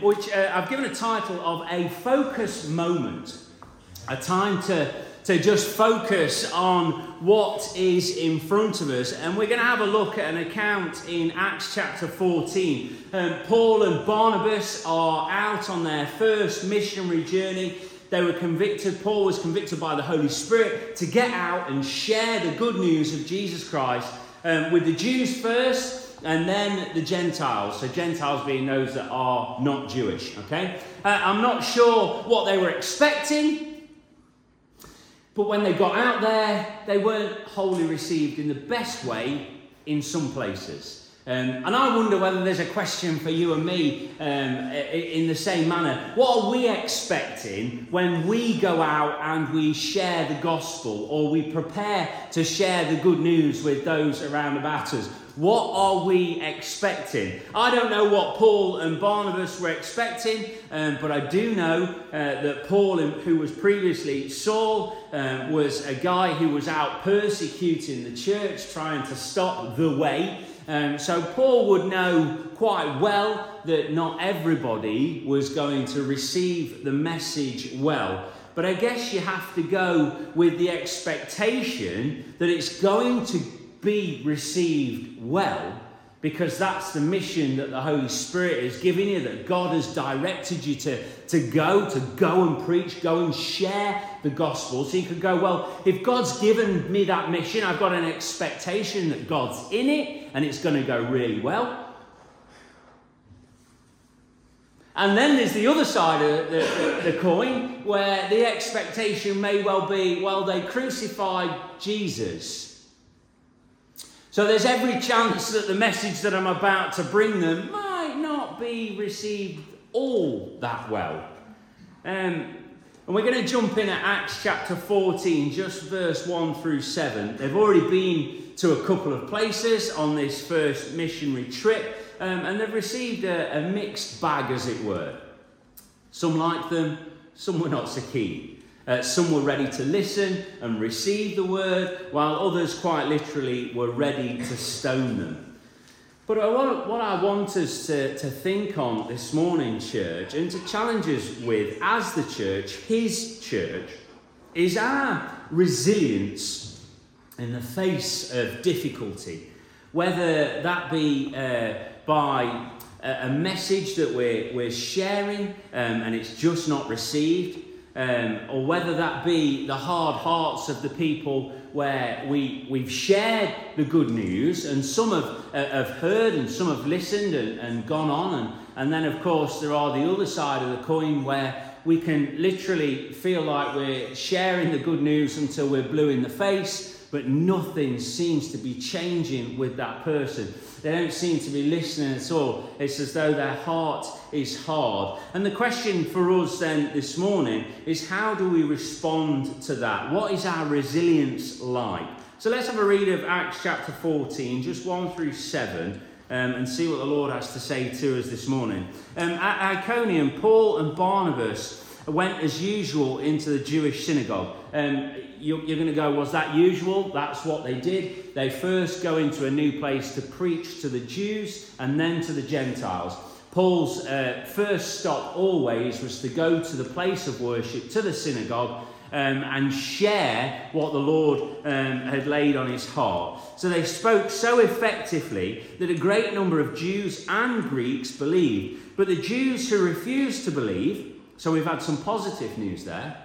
which I've given a title of A Focus Moment. A time to just focus on what is in front of us. And we're going to have a look at an account in Acts chapter 14. Paul and Barnabas are out on their first missionary journey. They were convicted, Paul was convicted by the Holy Spirit to get out and share the good news of Jesus Christ with the Jews first and then the Gentiles. So Gentiles being those that are not Jewish, okay? I'm not sure what they were expecting. But when they got out there, they weren't wholly received in the best way in some places. And I wonder whether there's a question for you and me in the same manner. What are we expecting when we go out and we share the gospel or we prepare to share the good news with those around about us? What are we expecting? I don't know what Paul and Barnabas were expecting, but I do know that Paul, who was previously Saul, was a guy who was out persecuting the church, trying to stop the way. So Paul would know quite well that not everybody was going to receive the message well. But I guess you have to go with the expectation that it's going to be received well, because that's the mission that the Holy Spirit is giving you, that God has directed you to go and preach, go and share the gospel. So you could go, well, if God's given me that mission, I've got an expectation that God's in it and it's going to go really well. And then there's the other side of the coin, where the expectation may well be, well, they crucified Jesus. So there's every chance that the message that I'm about to bring them might not be received all that well. And we're going to jump in at Acts chapter 14, just verse 1 through 7. They've already been to a couple of places on this first missionary trip, and they've received a mixed bag, as it were. Some liked them, some were not so keen. Some were ready to listen and receive the word, while others quite literally were ready to stone them. But what I want us to think on this morning, church, and to challenge us with as the church, his church, is our resilience in the face of difficulty. Whether that be by a message that we're sharing and it's just not received, or whether that be the hard hearts of the people where we've shared the good news and some have heard and some have listened and gone on. And then, of course, there are the other side of the coin where we can literally feel like we're sharing the good news until we're blue in the face, but nothing seems to be changing with that person. They don't seem to be listening at all. It's as though their heart is hard. And the question for us then this morning is, how do we respond to that? What is our resilience like? So let's have a read of Acts chapter 14, just 1 through 7, and see what the Lord has to say to us this morning. At Iconium, Paul and Barnabas went as usual into the Jewish synagogue. You're going to go, was that usual? That's what they did. They first go into a new place to preach to the Jews and then to the Gentiles. Paul's first stop always was to go to the place of worship, to the synagogue, and share what the Lord had laid on his heart. So they spoke so effectively that a great number of Jews and Greeks believed. But the Jews who refused to believe, so we've had some positive news there,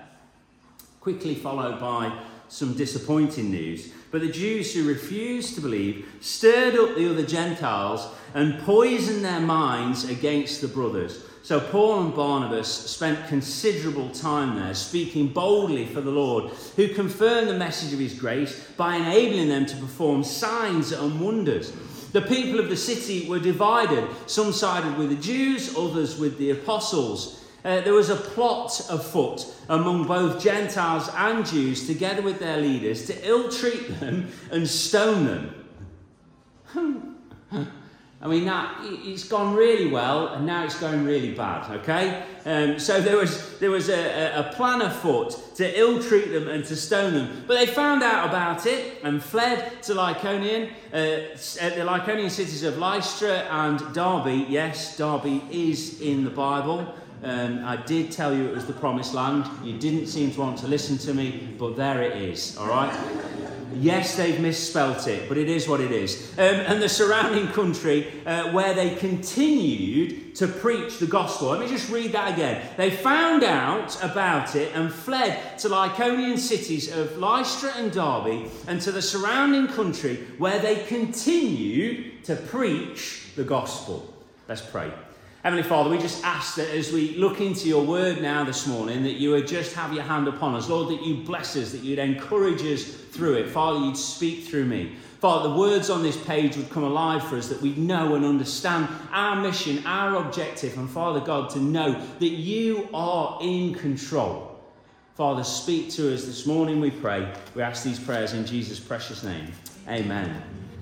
quickly followed by some disappointing news. But the Jews who refused to believe stirred up the other Gentiles and poisoned their minds against the brothers. So Paul and Barnabas spent considerable time there, speaking boldly for the Lord, who confirmed the message of his grace by enabling them to perform signs and wonders. The people of the city were divided. Some sided with the Jews, others with the apostles. There was a plot afoot among both Gentiles and Jews, together with their leaders, to ill-treat them and stone them. I mean, it's gone really well, and now it's going really bad, okay? So there was a plan afoot to ill-treat them and to stone them. But they found out about it and fled to Lycaonian, the Lycaonian cities of Lystra and Derbe. Yes, Derbe is in the Bible. I did tell you it was the promised land. You didn't seem to want to listen to me, but there it is, all right? Yes, they've misspelt it, but it is what it is. And the surrounding country where they continued to preach the gospel. Let me just read that again. They found out about it and fled to Lycaonian cities of Lystra and Derbe and to the surrounding country where they continued to preach the gospel. Let's pray. Heavenly Father, we just ask that as we look into your word now this morning, that you would just have your hand upon us. Lord, that you bless us, that you'd encourage us through it. Father, you'd speak through me. Father, the words on this page would come alive for us, that we'd know and understand our mission, our objective, and Father God, to know that you are in control. Father, speak to us this morning, we pray. We ask these prayers in Jesus' precious name. Amen.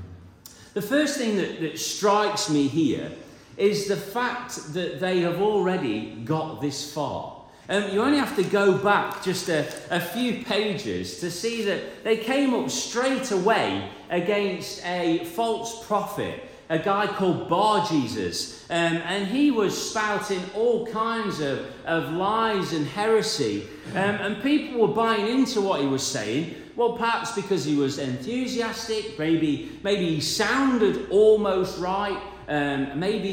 The first thing that strikes me here is the fact that they have already got this far. You only have to go back just a few pages to see that they came up straight away against a false prophet, a guy called Bar-Jesus. And he was spouting all kinds of lies and heresy. And people were buying into what he was saying. Well, perhaps because he was enthusiastic, maybe he sounded almost right. Maybe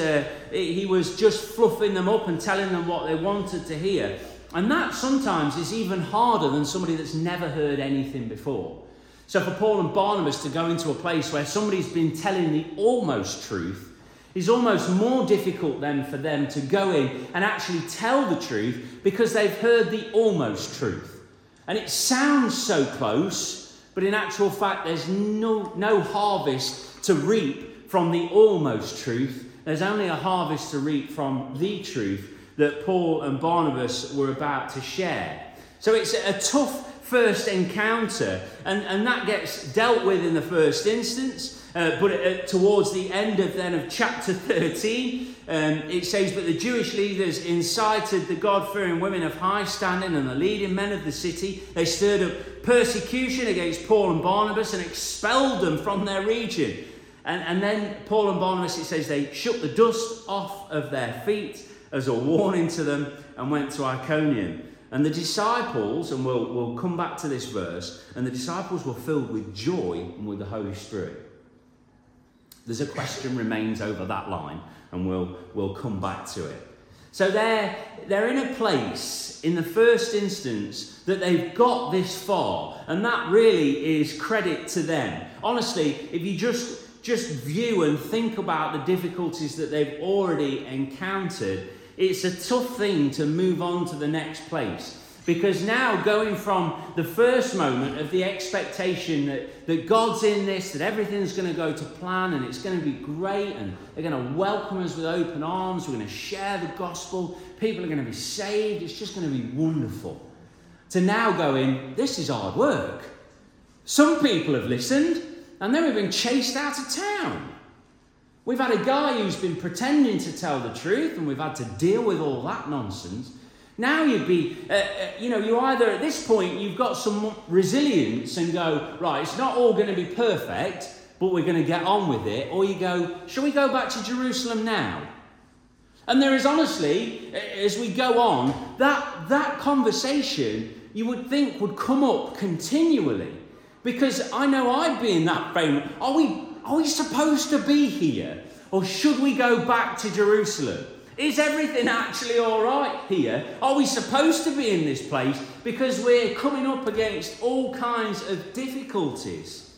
he was just fluffing them up and telling them what they wanted to hear. And that sometimes is even harder than somebody that's never heard anything before. So for Paul and Barnabas to go into a place where somebody's been telling the almost truth is almost more difficult than for them to go in and actually tell the truth, because they've heard the almost truth. And it sounds so close, but in actual fact there's no harvest to reap from the almost truth. There's only a harvest to reap from the truth that Paul and Barnabas were about to share. So it's a tough first encounter, and that gets dealt with in the first instance. But towards the end of chapter 13, it says, "But the Jewish leaders incited the God-fearing women of high standing and the leading men of the city. They stirred up persecution against Paul and Barnabas and expelled them from their region." And then Paul and Barnabas, it says, they shook the dust off of their feet as a warning to them and went to Iconium. And the disciples, and we'll come back to this verse, and the disciples were filled with joy and with the Holy Spirit. There's a question remains over that line, and we'll come back to it. So they're in a place, in the first instance, that they've got this far, and that really is credit to them. Honestly, if you just view and think about the difficulties that they've already encountered, it's a tough thing to move on to the next place. Because now, going from the first moment of the expectation that God's in this, that everything's going to go to plan and it's going to be great and they're going to welcome us with open arms, we're going to share the gospel, people are going to be saved, it's just going to be wonderful. To now going, this is hard work. Some people have listened, and then we've been chased out of town. We've had a guy who's been pretending to tell the truth, and we've had to deal with all that nonsense. Now you'd be, you either at this point, you've got some resilience and go, right, it's not all going to be perfect, but we're going to get on with it. Or you go, shall we go back to Jerusalem now? And there is honestly, as we go on, that conversation you would think would come up continually. Because I know I'd be in that frame. Are we supposed to be here? Or should we go back to Jerusalem? Is everything actually all right here? Are we supposed to be in this place? Because we're coming up against all kinds of difficulties.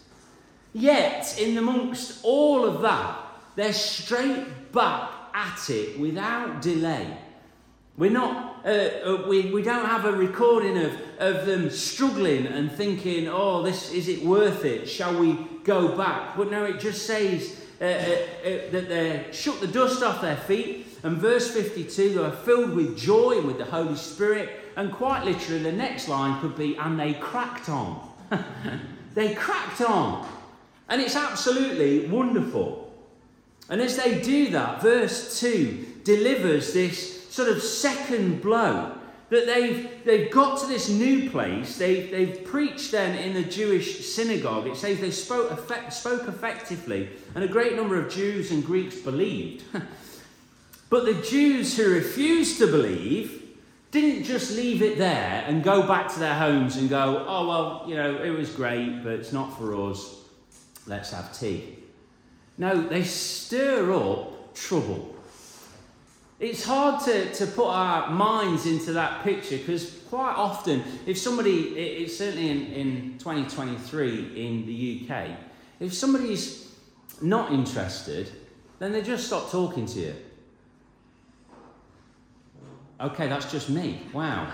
Yet, in amongst all of that, they're straight back at it without delay. We're not, we don't have a recording of them struggling and thinking, oh, is it worth it? Shall we go back? But no, it just says that they shook the dust off their feet. And verse 52, they were filled with joy and with the Holy Spirit. And quite literally, the next line could be, and they cracked on. They cracked on. And it's absolutely wonderful. And as they do that, verse 2 delivers this sort of second blow, that they've got to this new place. They've preached then in the Jewish synagogue. It says they spoke effectively, and a great number of Jews and Greeks believed. But the Jews who refused to believe didn't just leave it there and go back to their homes and go, oh, well, it was great, but it's not for us. Let's have tea. No, they stir up trouble. It's hard to put our minds into that picture, because quite often, if somebody, it's certainly in 2023 in the UK, if somebody's not interested, then they just stop talking to you. Okay, that's just me. Wow.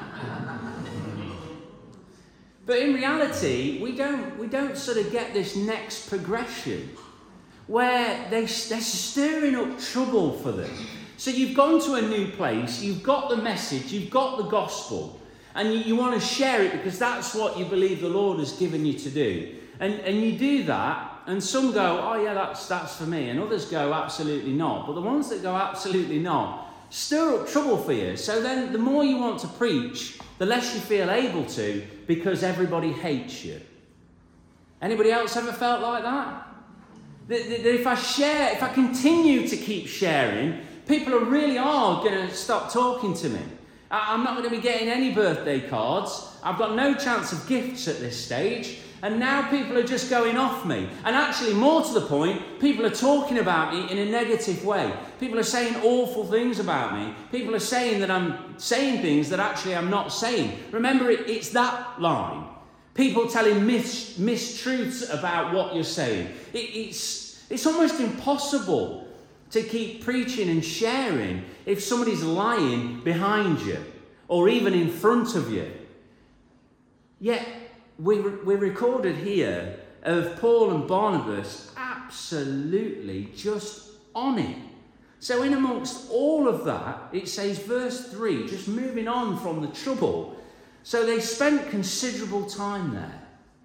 But in reality, we don't sort of get this next progression where they're stirring up trouble for them. So you've gone to a new place, you've got the message, you've got the gospel, and you want to share it because that's what you believe the Lord has given you to do. And you do that, and some go, oh yeah, that's for me, and others go, absolutely not. But the ones that go, absolutely not, stir up trouble for you. So then the more you want to preach, the less you feel able to, because everybody hates you. Anybody else ever felt like that? That if I continue to keep sharing, people really are going to stop talking to me. I'm not going to be getting any birthday cards. I've got no chance of gifts at this stage. And now people are just going off me. And actually, more to the point, people are talking about me in a negative way. People are saying awful things about me. People are saying that I'm saying things that actually I'm not saying. Remember, it's that line. People telling mistruths about what you're saying. It's almost impossible to keep preaching and sharing if somebody's lying behind you or even in front of you. Yet we're recorded here of Paul and Barnabas absolutely just on it. So in amongst all of that, it says verse 3, just moving on from the trouble, so they spent considerable time there.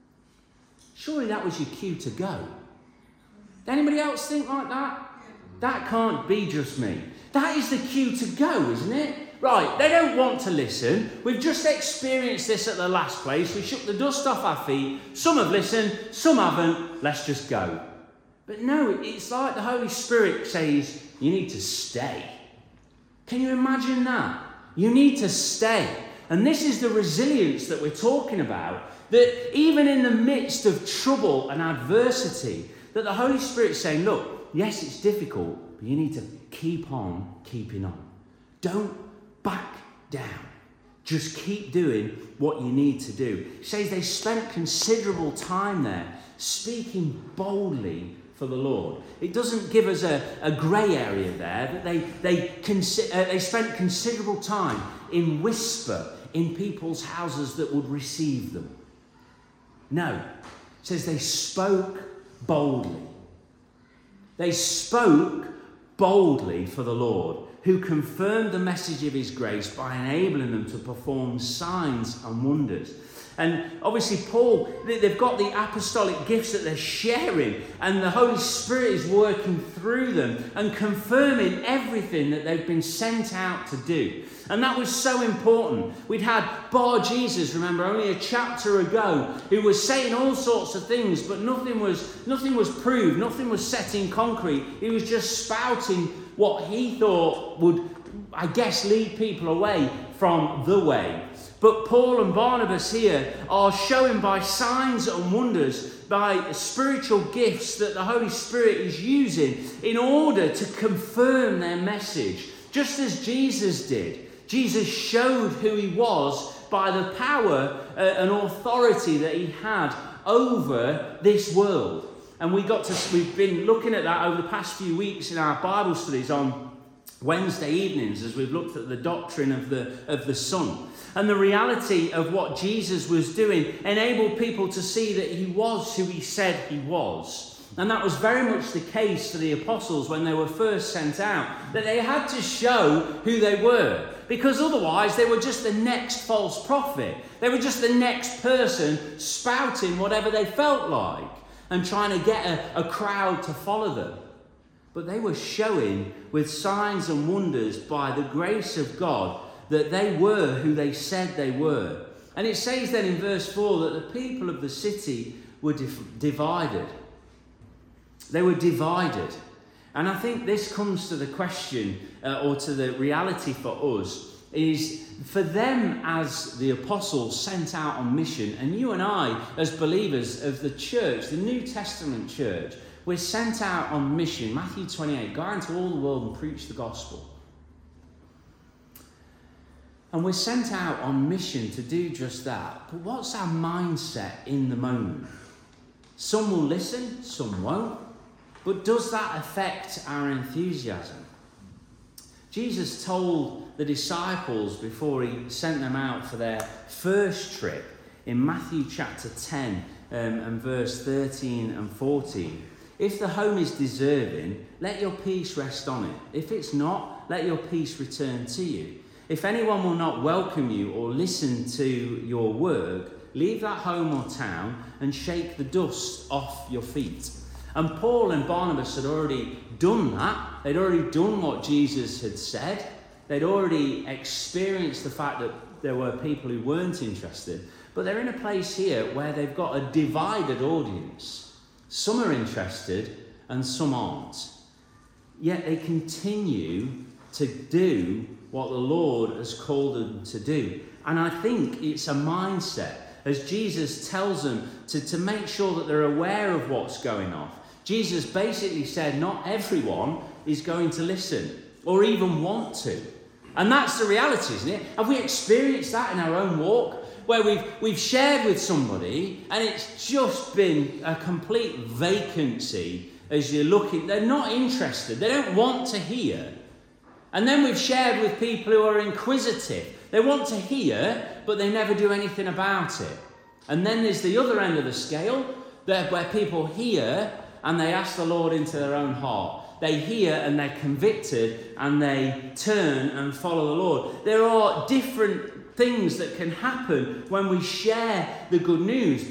Surely that was your cue to go. Anybody else think like that? That can't be just me. That is the cue to go, isn't it? Right, they don't want to listen. We've just experienced this at the last place. We shook the dust off our feet. Some have listened, some haven't. Let's just go. But no, it's like the Holy Spirit says, you need to stay. Can you imagine that? You need to stay. And this is the resilience that we're talking about. That even in the midst of trouble and adversity, that the Holy Spirit's saying, look, yes, it's difficult, but you need to keep on keeping on. Don't back down. Just keep doing what you need to do. It says they spent considerable time there, speaking boldly for the Lord. It doesn't give us a grey area there, but they spent considerable time in whisper in people's houses that would receive them. No, it says they spoke boldly. They spoke boldly for the Lord, who confirmed the message of his grace by enabling them to perform signs and wonders. And obviously Paul, they've got the apostolic gifts that they're sharing, and the Holy Spirit is working through them and confirming everything that they've been sent out to do. And that was so important. We'd had Bar Jesus, remember, only a chapter ago, who was saying all sorts of things, but nothing was proved, nothing was set in concrete. He was just spouting what he thought would, I guess, lead people away from the way. But Paul and Barnabas here are showing by signs and wonders, by spiritual gifts that the Holy Spirit is using in order to confirm their message. Just as Jesus did. Jesus showed who he was by the power and authority that he had over this world. And we've been looking at that over the past few weeks in our Bible studies on Wednesday evenings as we've looked at the doctrine of the Son. And the reality of what Jesus was doing enabled people to see that he was who he said he was. And that was very much the case for the apostles when they were first sent out, that they had to show who they were, because otherwise they were just the next false prophet. They were just the next person spouting whatever they felt like and trying to get a crowd to follow them. but they were showing with signs and wonders by the grace of God that they were who they said they were. And it says then in verse 4 that the people of the city were divided. They were divided. And I think this comes to the question, or to the reality for us, is for them as the apostles sent out on mission, and you and I as believers of the church, the New Testament church, we're sent out on mission. Matthew 28, go into all the world and preach the gospel. And we're sent out on mission to do just that. But what's our mindset in the moment? Some will listen, some won't. But does that affect our enthusiasm? Jesus told the disciples before he sent them out for their first trip in Matthew chapter 10 and verse 13 and 14. If the home is deserving, let your peace rest on it. If it's not, let your peace return to you. If anyone will not welcome you or listen to your work, leave that home or town and shake the dust off your feet. And Paul and Barnabas had already done that. They'd already done what Jesus had said. They'd already experienced the fact that there were people who weren't interested. But they're in a place here where they've got a divided audience. Some are interested and some aren't. Yet they continue to do what the Lord has called them to do. And I think it's a mindset, as Jesus tells them to make sure that they're aware of what's going on. Jesus basically said not everyone is going to listen or even want to. And that's the reality, isn't it? Have we experienced that in our own walk? Where we've shared with somebody and it's just been a complete vacancy as you're looking. They're not interested. They don't want to hear. And then we've shared with people who are inquisitive. They want to hear, but they never do anything about it. And then there's the other end of the scale, where people hear and they ask the Lord into their own heart. They hear and they're convicted and they turn and follow the Lord. There are different things that can happen when we share the good news.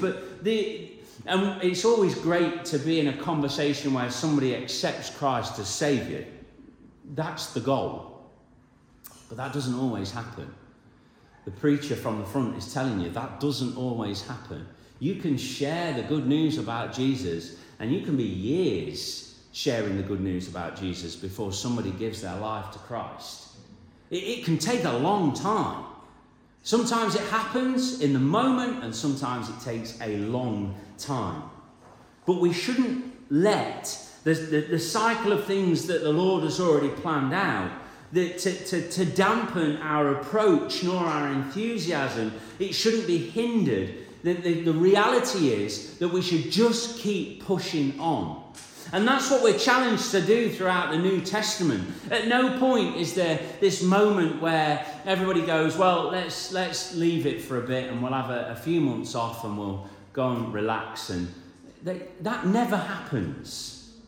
And it's always great to be in a conversation where somebody accepts Christ as Saviour. That's the goal. But that doesn't always happen. The preacher from the front is telling you that doesn't always happen. You can share the good news about Jesus, and you can be years sharing the good news about Jesus before somebody gives their life to Christ. It can take a long time. Sometimes it happens in the moment, and sometimes it takes a long time. But we shouldn't let the cycle of things that the Lord has already planned out to dampen our approach nor our enthusiasm. It shouldn't be hindered. The reality is that we should just keep pushing on. And that's what we're challenged to do throughout the New Testament. At no point is there this moment where everybody goes, well, let's leave it for a bit and we'll have a few months off and we'll go and relax. And that never happens.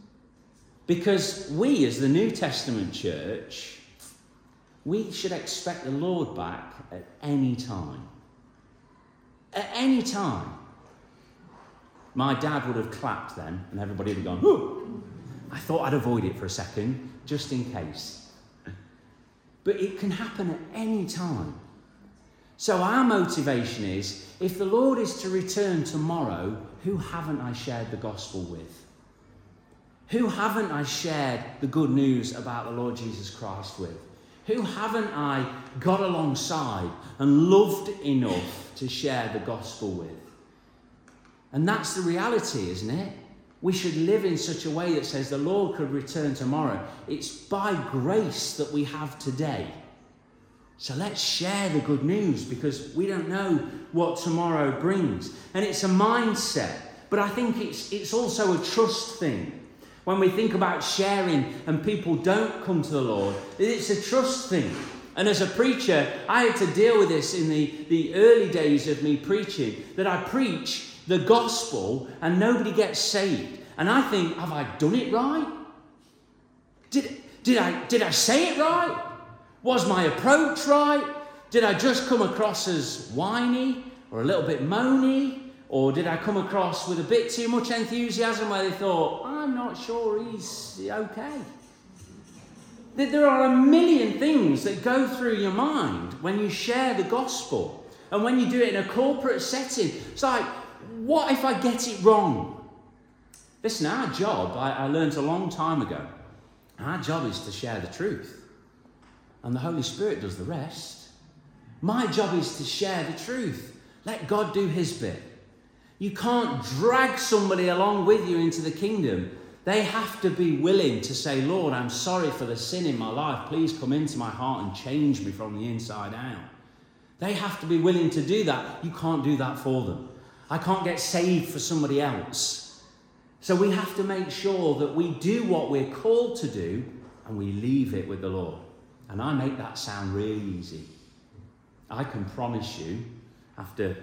Because we, as the New Testament church, we should expect the Lord back at any time. At any time. My dad would have clapped then, and everybody would have gone, whoo! I thought I'd avoid it for a second, just in case. But it can happen at any time. So our motivation is, if the Lord is to return tomorrow, who haven't I shared the gospel with? Who haven't I shared the good news about the Lord Jesus Christ with? Who haven't I got alongside and loved enough to share the gospel with? And that's the reality, isn't it? We should live in such a way that says the Lord could return tomorrow. It's by grace that we have today. So let's share the good news, because we don't know what tomorrow brings. And it's a mindset, but I think it's also a trust thing. When we think about sharing and people don't come to the Lord, it's a trust thing. And as a preacher, I had to deal with this in the early days of me preaching, that I preach the gospel and nobody gets saved. And I think, have I done it right? Did I say it right? Was my approach right? Did I just come across as whiny or a little bit moany? Or did I come across with a bit too much enthusiasm where they thought, I'm not sure he's okay? There are a million things that go through your mind when you share the gospel. And when you do it in a corporate setting, it's like, what if I get it wrong? Listen, our job, I learned a long time ago, our job is to share the truth. And the Holy Spirit does the rest. My job is to share the truth. Let God do his bit. You can't drag somebody along with you into the kingdom. They have to be willing to say, Lord, I'm sorry for the sin in my life. Please come into my heart and change me from the inside out. They have to be willing to do that. You can't do that for them. I can't get saved for somebody else. So we have to make sure that we do what we're called to do and we leave it with the Lord. And I make that sound really easy. I can promise you, after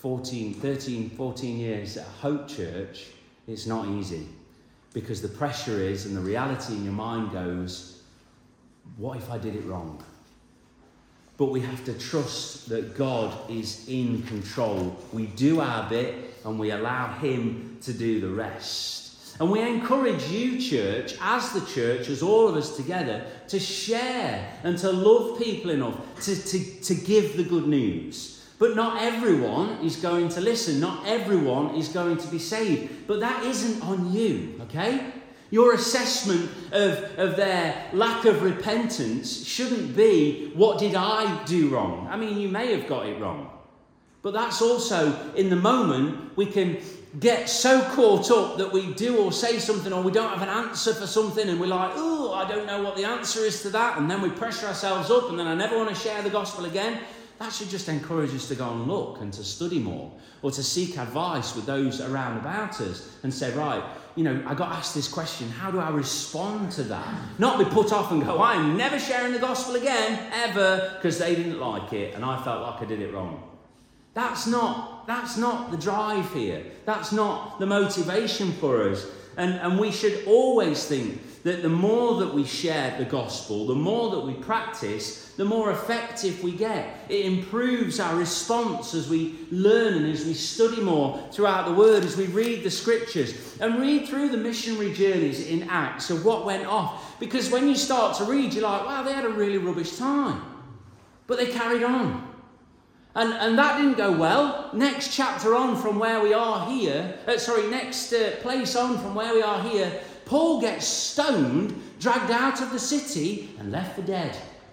13, 14 years at Hope Church, it's not easy. Because the pressure is, and the reality in your mind goes, what if I did it wrong? But we have to trust that God is in control. We do our bit and we allow him to do the rest. And we encourage you, church, as the church, as all of us together, to share and to love people enough to give the good news. But not everyone is going to listen. Not everyone is going to be saved. But that isn't on you, okay? Your assessment of their lack of repentance shouldn't be, what did I do wrong? I mean, you may have got it wrong. But that's also, in the moment, we can get so caught up that we do or say something, or we don't have an answer for something, and we're like, oh, I don't know what the answer is to that. And then we pressure ourselves up, and then I never want to share the gospel again. That should just encourage us to go and look and to study more, or to seek advice with those around about us and say, right, I got asked this question. How do I respond to that? Not be put off and go, I'm never sharing the gospel again, ever, because they didn't like it and I felt like I did it wrong. That's not the drive here. That's not the motivation for us. And we should always think that the more that we share the gospel, the more that we practice, the more effective we get. It improves our response as we learn and as we study more throughout the word, as we read the scriptures and read through the missionary journeys in Acts of what went off. Because when you start to read, you're like, wow, they had a really rubbish time. But they carried on. And that didn't go well. Next chapter on from where we are here, next place on from where we are here, Paul gets stoned, dragged out of the city and left for dead.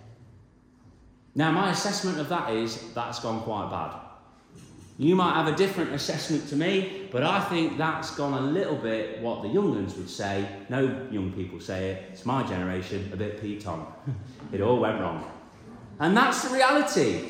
Now, my assessment of that is that's gone quite bad. You might have a different assessment to me, but I think that's gone a little bit what the young ones would say. No young people say it. It's my generation, a bit Pete Tong. It all went wrong. And that's the reality.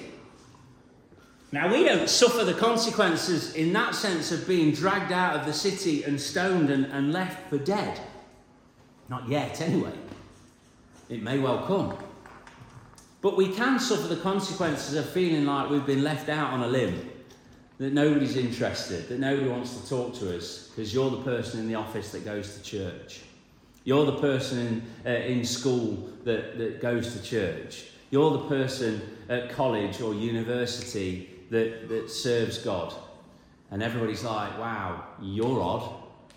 Now, we don't suffer the consequences in that sense of being dragged out of the city and stoned and left for dead. Not yet, anyway. It may well come. But we can suffer the consequences of feeling like we've been left out on a limb, that nobody's interested, that nobody wants to talk to us because you're the person in the office that goes to church. You're the person in school that goes to church. You're the person at college or university that serves God. And everybody's like, wow, you're odd.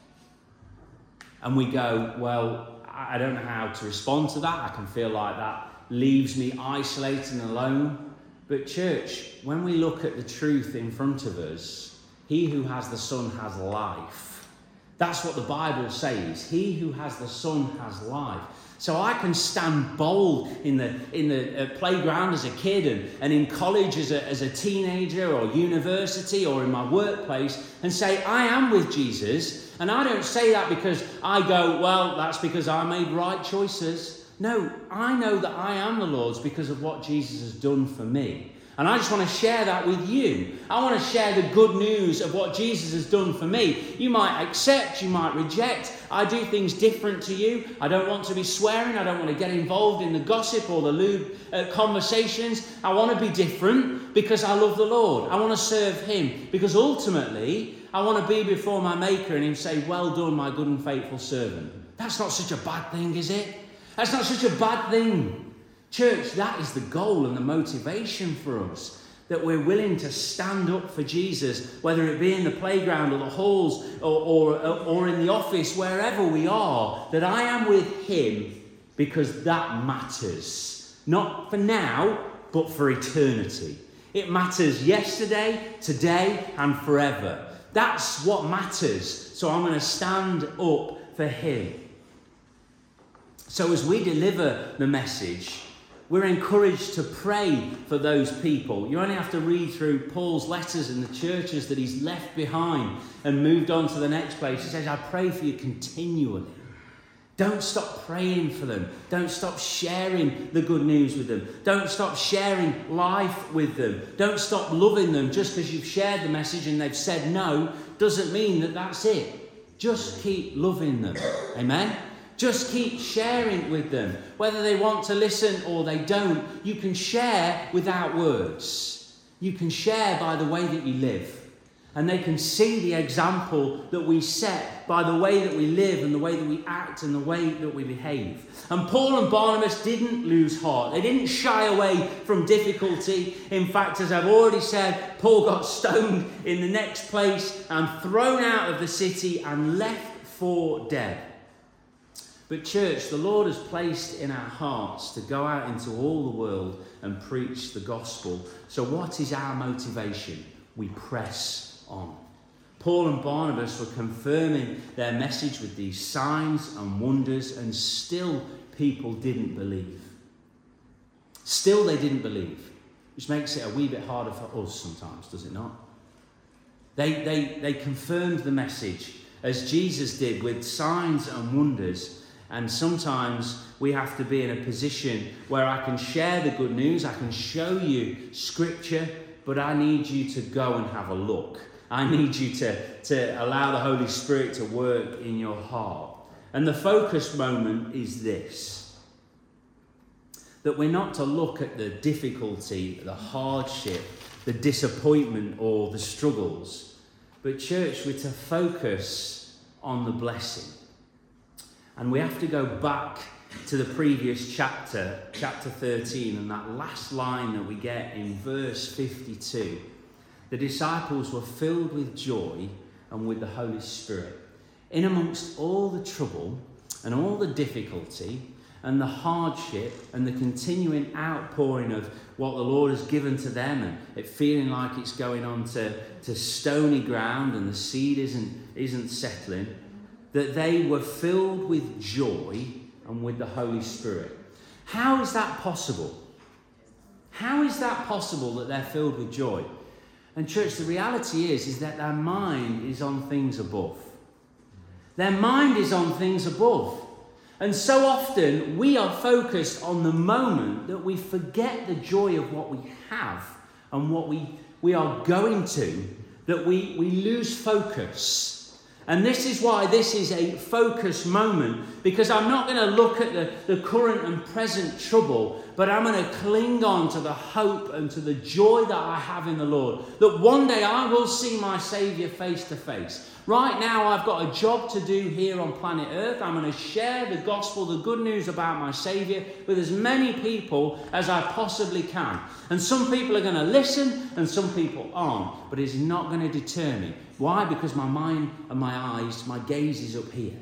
And we go, well, I don't know how to respond to that. I can feel like that leaves me isolated and alone. But church, when we look at the truth in front of us, he who has the Son has life. That's what the Bible says. He who has the Son has life. So I can stand bold in the playground as a kid and in college as a teenager or university or in my workplace and say, I am with Jesus. And I don't say that because I go, well, that's because I made right choices. No, I know that I am the Lord's because of what Jesus has done for me. And I just want to share that with you. I want to share the good news of what Jesus has done for me. You might accept, you might reject. I do things different to you. I don't want to be swearing. I don't want to get involved in the gossip or the lewd conversations. I want to be different because I love the Lord. I want to serve him because ultimately I want to be before my Maker and him say, well done, my good and faithful servant. That's not such a bad thing, is it? That's not such a bad thing. Church, that is the goal and the motivation for us. that we're willing to stand up for Jesus, whether it be in the playground or the halls or in the office, wherever we are, that I am with him because that matters. Not for now, but for eternity. It matters yesterday, today, and forever. That's what matters. So I'm going to stand up for him. So as we deliver the message, we're encouraged to pray for those people. You only have to read through Paul's letters in the churches that he's left behind and moved on to the next place. He says, I pray for you continually. Don't stop praying for them. Don't stop sharing the good news with them. Don't stop sharing life with them. Don't stop loving them just because you've shared the message and they've said no. Doesn't mean that that's it. Just keep loving them. Amen? Just keep sharing with them. Whether they want to listen or they don't, you can share without words. You can share by the way that you live. And they can see the example that we set by the way that we live and the way that we act and the way that we behave. And Paul and Barnabas didn't lose heart. They didn't shy away from difficulty. In fact, as I've already said, Paul got stoned in the next place and thrown out of the city and left for dead. But church, the Lord has placed in our hearts to go out into all the world and preach the gospel. So what is our motivation? We press on. Paul and Barnabas were confirming their message with these signs and wonders, and still people didn't believe. Still they didn't believe, which makes it a wee bit harder for us sometimes, does it not? They confirmed the message as Jesus did with signs and wonders. And sometimes we have to be in a position where I can share the good news, I can show you scripture, but I need you to go and have a look. I need you to allow the Holy Spirit to work in your heart. And the focus moment is this: that we're not to look at the difficulty, the hardship, the disappointment or the struggles, but church, we're to focus on the blessing. And we have to go back to the previous chapter 13, and that last line that we get in verse 52. The disciples were filled with joy and with the Holy Spirit. In amongst all the trouble and all the difficulty and the hardship and the continuing outpouring of what the Lord has given to them, and it feeling like it's going on to stony ground and the seed isn't settling, that they were filled with joy and with the Holy Spirit. How is that possible? How is that possible that they're filled with joy? And church, the reality is that their mind is on things above. Their mind is on things above. And so often we are focused on the moment that we forget the joy of what we have and what we are going to, that we lose focus. And this is why this is a focus moment, because I'm not going to look at the current and present trouble, but I'm going to cling on to the hope and to the joy that I have in the Lord, that one day I will see my Saviour face to face. Right now I've got a job to do here on planet Earth. I'm going to share the gospel, the good news about my Saviour with as many people as I possibly can. And some people are going to listen and some people aren't, but it's not going to deter me. Why? Because my mind and my eyes, my gaze is up here.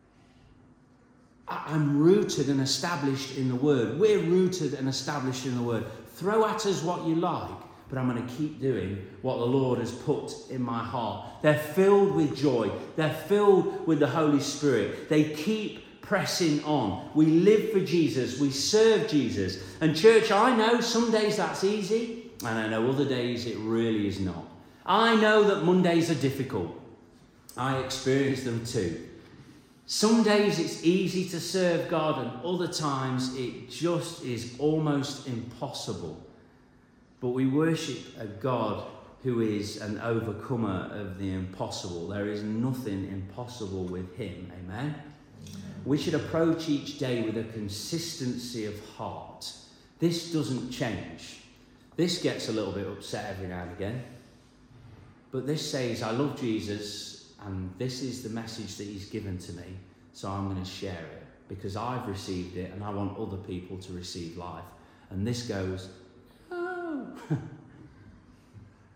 I'm rooted and established in the Word. We're rooted and established in the Word. Throw at us what you like, but I'm going to keep doing what the Lord has put in my heart. They're filled with joy. They're filled with the Holy Spirit. They keep pressing on. We live for Jesus. We serve Jesus. And church, I know some days that's easy, and I know other days it really is not. I know that Mondays are difficult. I experience them too. Some days it's easy to serve God, and other times it just is almost impossible. But we worship a God who is an overcomer of the impossible. There is nothing impossible with him. Amen? We should approach each day with a consistency of heart. This doesn't change. This gets a little bit upset every now and again. But this says, I love Jesus, and this is the message that he's given to me, so I'm going to share it because I've received it and I want other people to receive life. And this goes, oh.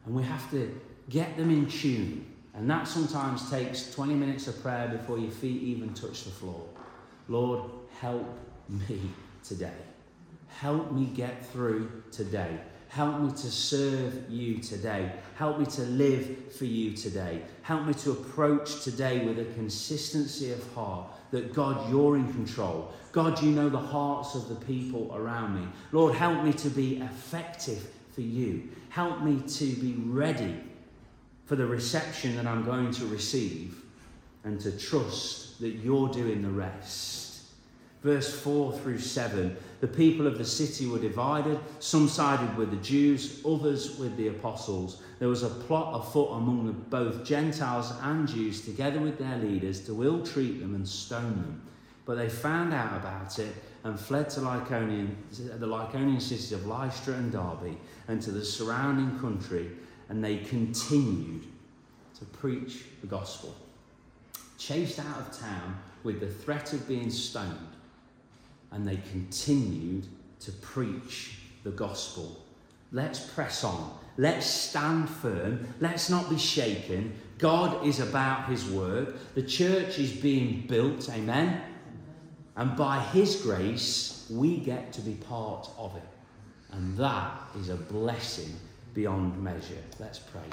And we have to get them in tune. And that sometimes takes 20 minutes of prayer before your feet even touch the floor. Lord, help me today. Help me get through today. Help me to serve you today. Help me to live for you today. Help me to approach today with a consistency of heart that, God, you're in control. God, you know the hearts of the people around me. Lord, help me to be effective for you. Help me to be ready for the reception that I'm going to receive and to trust that you're doing the rest. Verse 4 through 7, the people of the city were divided. Some sided with the Jews, others with the apostles. There was a plot afoot among both Gentiles and Jews, together with their leaders, to ill-treat them and stone them. But they found out about it and fled to the Lycaonian cities of Lystra and Derbe and to the surrounding country, and they continued to preach the gospel. Chased out of town with the threat of being stoned, and they continued to preach the gospel. Let's press on. Let's stand firm. Let's not be shaken. God is about his word. The church is being built. Amen. And by his grace, we get to be part of it. And that is a blessing beyond measure. Let's pray.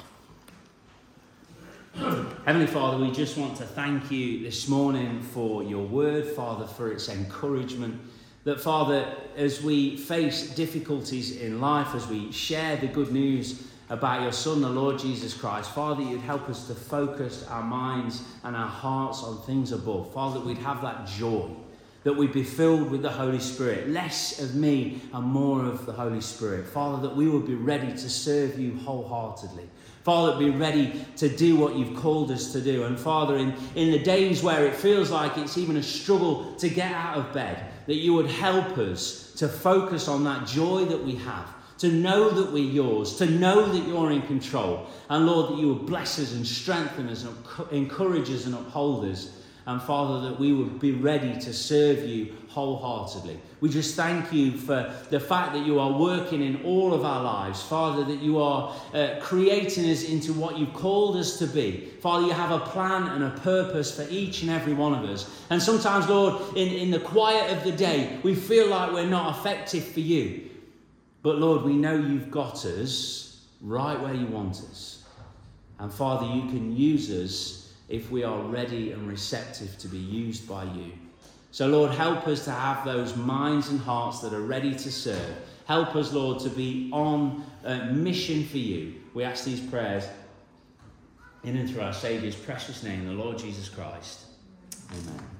Heavenly Father, we just want to thank you this morning for your word, Father, for its encouragement. That, Father, as we face difficulties in life, as we share the good news about your Son, the Lord Jesus Christ, Father, you'd help us to focus our minds and our hearts on things above. Father, that we'd have that joy, that we'd be filled with the Holy Spirit, less of me and more of the Holy Spirit. Father, that we would be ready to serve you wholeheartedly. Father, be ready to do what you've called us to do. And Father, in the days where it feels like it's even a struggle to get out of bed, that you would help us to focus on that joy that we have, to know that we're yours, to know that you're in control. And Lord, that you would bless us and strengthen us and encourage us and uphold us. And Father, that we would be ready to serve you wholeheartedly. We just thank you for the fact that you are working in all of our lives. Father, that you are creating us into what you've called us to be. Father, you have a plan and a purpose for each and every one of us. And sometimes, Lord, in the quiet of the day, we feel like we're not effective for you. But Lord, we know you've got us right where you want us. And Father, you can use us if we are ready and receptive to be used by you. So Lord, help us to have those minds and hearts that are ready to serve. Help us, Lord, to be on mission for you. We ask these prayers in and through our Saviour's precious name, the Lord Jesus Christ. Amen.